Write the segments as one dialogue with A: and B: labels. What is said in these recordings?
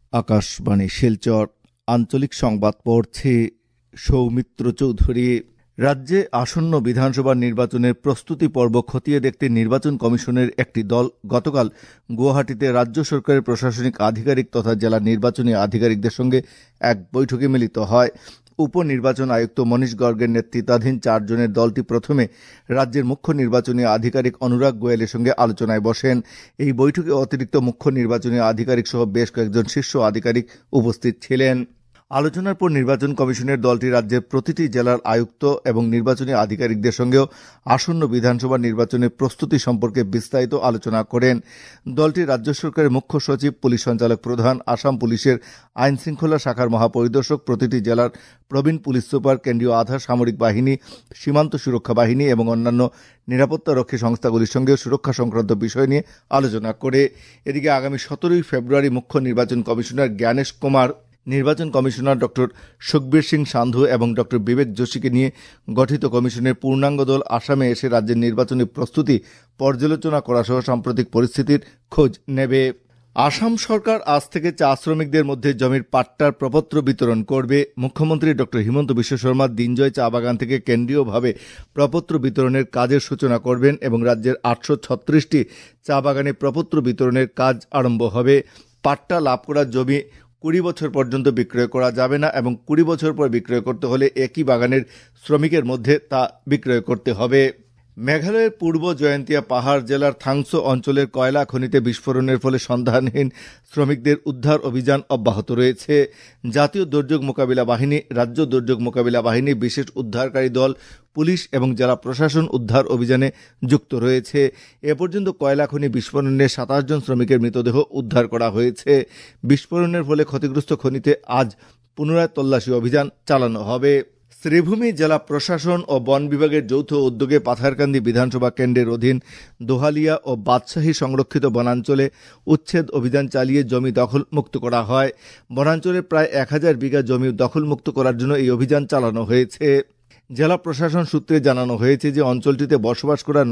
A: আকাশবাণী শিলচর আঞ্চলিক সংবাদ পড়ছে সৌমিত্র চৌধুরী। রাজ্যে আসন্ন বিধানসভা নির্বাচনের প্রস্তুতি পর্ব খতিয়ে দেখতে নির্বাচন কমিশনের একটি দল গতকাল গুয়াহাটিতে রাজ্য সরকারের প্রশাসনিক আধিকারিক তথা জেলা নির্বাচনী আধিকারিকদের সঙ্গে এক বৈঠকে মিলিত হয়। উপনির্বাচন আয়ুক্ত মনীষ গর্গের নেতৃত্বাধীন 4 জনের দলটি প্রথমে রাজ্যের মুখ্য নির্বাচনী আধিকারিক অনুরাগ গোয়েলের সঙ্গে আলোচনায় বসেন। এই বৈঠকে অতিরিক্ত মুখ্য নির্বাচনী আধিকারিক সহ বেশ কয়েকজন শীর্ষ আধিকারিক উপস্থিত ছিলেন। আলোচনার পর নির্বাচন কমিশনের দলটি রাজ্যের প্রতিটি জেলার আয়ুক্ত এবং নির্বাচনী আধিকারিকদের সঙ্গেও আসন্ন বিধানসভা নির্বাচনের প্রস্তুতি সম্পর্কে বিস্তারিত আলোচনা করেন। দলটি রাজ্য সরকারের মুখ্য সচিব, পুলিশ সঞ্চালক প্রধান, আসাম পুলিশের আইন শৃঙ্খলা শাখার মহাপরিদর্শক, প্রতিটি জেলার প্রবীণ পুলিশ সুপার, কেন্দ্রীয় আধা সামরিক বাহিনী, সীমান্ত সুরক্ষা বাহিনী এবং অন্যান্য নিরাপত্তারক্ষী সংস্থাগুলির সঙ্গেও সুরক্ষা সংক্রান্ত বিষয় নিয়ে আলোচনা করে। এদিকে আগামী 17 ফেব্রুয়ারি মুখ্য নির্বাচন কমিশনার জ্ঞানেশ কুমার, নির্বাচন কমিশনার ডক্টর সুখবীর সিং সান্ধু এবং ডক্টর বিবেক যোশীকে নিয়ে গঠিত কমিশনের পূর্ণাঙ্গ দল আসামে এসে রাজ্যের নির্বাচনী প্রস্তুতি পর্যালোচনা করা সহ সাম্প্রতিক পরিস্থিতির খোঁজ নেবে। আসাম সরকার আজ থেকে চা শ্রমিকদের মধ্যে জমির পাট্টার প্রপত্র বিতরণ করবে। মুখ্যমন্ত্রী ডক্টর হিমন্ত বিশ্ব শর্মা দিনজয় চা বাগান থেকে কেন্দ্রীয়ভাবে প্রপত্র বিতরণের কাজের সূচনা করবেন এবং রাজ্যের 836টি চা বাগানে প্রপত্র বিতরণের কাজ আরম্ভ হবে। পাট্টা লাভ করা জমি 20 বছর পর্যন্ত বিক্রয় করা যাবে না এবং 20 বছর পর বিক্রয় করতে হলে একই বাগানের শ্রমিকের মধ্যে তা বিক্রয় করতে হবে। মেঘালয়ের পূর্ব জয়ন্তিয়া পাহাড় জেলার থাংসো অঞ্চলের কয়লা খনিতে বিস্ফোরণের ফলে সন্ধানহীন শ্রমিকদের উদ্ধার অভিযান অব্যাহত রয়েছে। জাতীয় দুর্যোগ মোকাবিলা বাহিনী, রাজ্য দুর্যোগ মোকাবিলা বাহিনী, বিশেষ উদ্ধারকারী দল, পুলিশ এবং জেলা প্রশাসন উদ্ধার অভিযানে যুক্ত রয়েছে। এ পর্যন্ত কয়লা খনি বিস্ফোরণে 27 জন শ্রমিকের মৃতদেহ উদ্ধার করা হয়েছে। বিস্ফোরণের ফলে ক্ষতিগ্রস্ত খনিতে আজ পুনরায় তল্লাশি অভিযান চালানো হবে। শ্রীভূমি জেলা প্রশাসন ও বন বিভাগের যৌথ উদ্যোগে পাথারকান্দি বিধানসভা কেন্দ্রের অধীন দোহালিয়া ও বাদশাহী সংরক্ষিত বনাঞ্চলে উচ্ছেদ অভিযান চালিয়ে জমি দখল মুক্ত করা হয়। বনাঞ্চলের প্রায় 1000 বিঘা জমি দখল মুক্ত করার জন্য এই অভিযান চালানো হয়েছে। জেলা প্রশাসন সূত্রে জানানো হয়েছে যে অঞ্চলটিতে বসবাস করা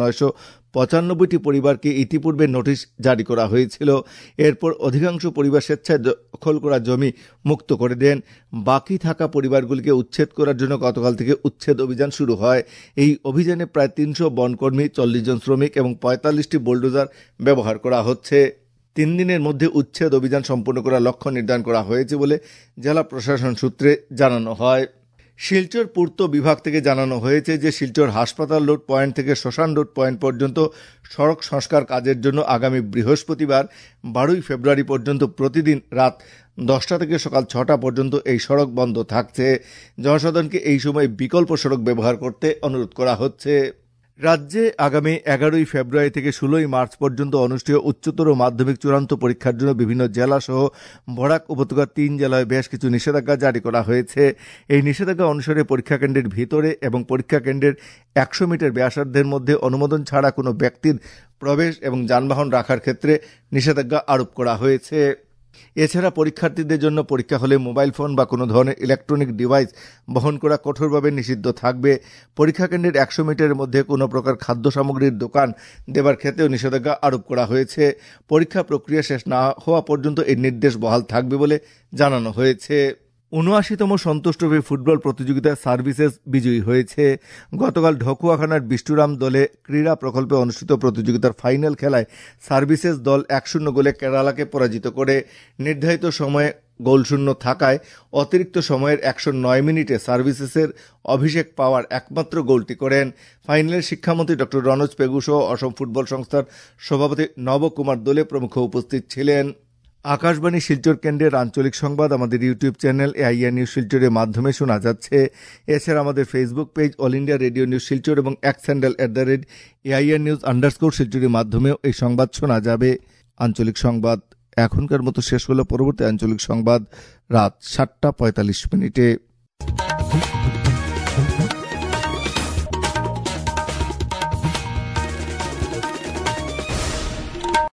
A: 995টি পরিবারকে ইতিপূর্বে নোটিশ জারি করা হয়েছিল। এরপর অধিকাংশ পরিবার স্বেচ্ছায় দখল করা জমি মুক্ত করে দেন। বাকি থাকা পরিবারগুলিকে উচ্ছেদ করার জন্য গতকাল থেকে উচ্ছেদ অভিযান শুরু হয়। এই অভিযানে প্রায় 300 বনকর্মী, 40 জন শ্রমিক এবং 45টি বুলডোজার ব্যবহার করা হচ্ছে। 3 দিনের মধ্যে উচ্ছেদ অভিযান সম্পন্ন করার লক্ষ্য নির্ধারণ করা হয়েছে বলে জেলা প্রশাসন সূত্রে জানানো হয়। শিলচর পূর্ত বিভাগ থেকে জানানো হয়েছে যে শিলচর হাসপাতাল রোড পয়েন্ট থেকে শ্মশান রোড পয়েন্ট পর্যন্ত সড়ক সংস্কার কাজের জন্য আগামী বৃহস্পতিবার 12 ফেব্রুয়ারি পর্যন্ত প্রতিদিন রাত 10টা থেকে সকাল 6টা পর্যন্ত এই সড়ক বন্ধ থাকছে। জনসাধারণকে এই সময় বিকল্প সড়ক ব্যবহার করতে অনুরোধ করা হচ্ছে। রাজ্যে আগামী 11 ফেব্রুয়ারি থেকে 16 মার্চ পর্যন্ত অনুষ্ঠেয় উচ্চতর মাধ্যমিক চূড়ান্ত পরীক্ষার জন্য বিভিন্ন জেলা সহ বরাক উপত্যকার 3 জেলায় বেশ কিছু নিষেধাজ্ঞা জারি করা হয়েছে। এই নিষেধাজ্ঞা অনুসারে পরীক্ষা কেন্দ্রের ভিতরে এবং পরীক্ষা কেন্দ্রের 100 মিটার ব্যাসার্ধের মধ্যে অনুমোদন ছাড়া কোনো ব্যক্তির প্রবেশ এবং যানবাহন রাখার ক্ষেত্রে নিষেধাজ্ঞা আরোপ করা হয়েছে। এছাড়া পরীক্ষার্থীদের জন্য পরীক্ষা হলে মোবাইল ফোন বা কোনো ধরনের ইলেকট্রনিক ডিভাইস বহন করা কঠোরভাবে নিষিদ্ধ থাকবে। পরীক্ষা কেন্দ্রের 100 মিটারের মধ্যে কোনো প্রকার খাদ্য সামগ্রীর দোকান দেবার ক্ষেত্রেও নিষেধাজ্ঞা আরোপ করা হয়েছে। পরীক্ষা প্রক্রিয়া শেষ না হওয়া পর্যন্ত এই নির্দেশ বহাল থাকবে বলে জানানো হয়েছে। 79তম সন্তোষ ট্রফি ফুটবল প্রতিযোগিতায় সার্ভিসেস বিজয়ী হয়েছে। গতকাল ঢকুয়াখানার বিষ্টুরাম দলে ক্রীড়া প্রকল্পে অনুষ্ঠিত প্রতিযোগিতার ফাইনাল খেলায় সার্ভিসেস দল 1-0 গোলে কেরালাকে পরাজিত করে। নির্ধারিত সময়ে গোলশূন্য থাকায় অতিরিক্ত সময়ের 109 মিনিটে সার্ভিসেসের অভিষেক পাওয়ার একমাত্র গোলটি করেন। ফাইনালে শিক্ষামন্ত্রী ডক্টর রনোজ পেগু সহ অসম ফুটবল সংস্থার সভাপতি নবকুমার দোলে প্রমুখ উপস্থিত ছিলেন। আকাশবাণী শিলচর কেন্দ্রের আঞ্চলিক সংবাদ আমাদের ইউটিউব চ্যানেল এআইআর নিউজ শিলচরের মাধ্যমে শোনা যাচ্ছে। এছাড়া আমাদের Facebook page All India Radio News Silchar এবং এক্স হ্যান্ডেল @AIR News_ শিলচরের মাধ্যমেও এই সংবাদ শোনা যাবে। আঞ্চলিক সংবাদ এখনকার মতো শেষ হলো। পরবর্তী আঞ্চলিক সংবাদ রাত 7টা 45 মিনিটে।